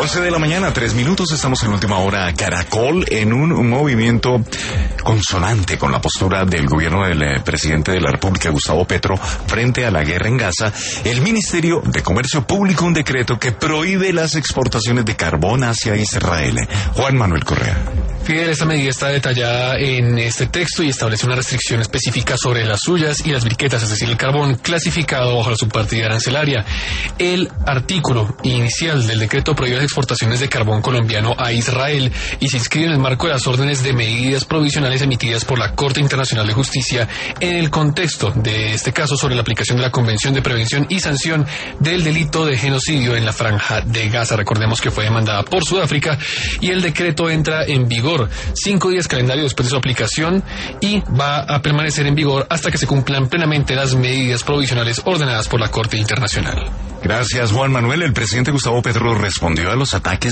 11 de la mañana, 3 minutos, estamos en última hora Caracol, en un movimiento consonante con la postura del gobierno del presidente de la República, Gustavo Petro, frente a la guerra en Gaza. El Ministerio de Comercio publicó un decreto que prohíbe las exportaciones de carbón hacia Israel. Juan Manuel Correa. Fidel, esta medida está detallada en este texto y establece una restricción específica sobre las suyas y las briquetas, es decir, el carbón clasificado bajo la subpartida arancelaria. El artículo inicial del decreto prohíbe las exportaciones de carbón colombiano a Israel y se inscribe en el marco de las órdenes de medidas provisionales emitidas por la Corte Internacional de Justicia en el contexto de este caso sobre la aplicación de la Convención de Prevención y Sanción del delito de genocidio en la Franja de Gaza. Recordemos que fue demandada por Sudáfrica y el decreto entra en vigor 5 días calendario después de su aplicación y va a permanecer en vigor hasta que se cumplan plenamente las medidas provisionales ordenadas por la Corte Internacional. Gracias, Juan Manuel. El presidente Gustavo Petro respondió a los ataques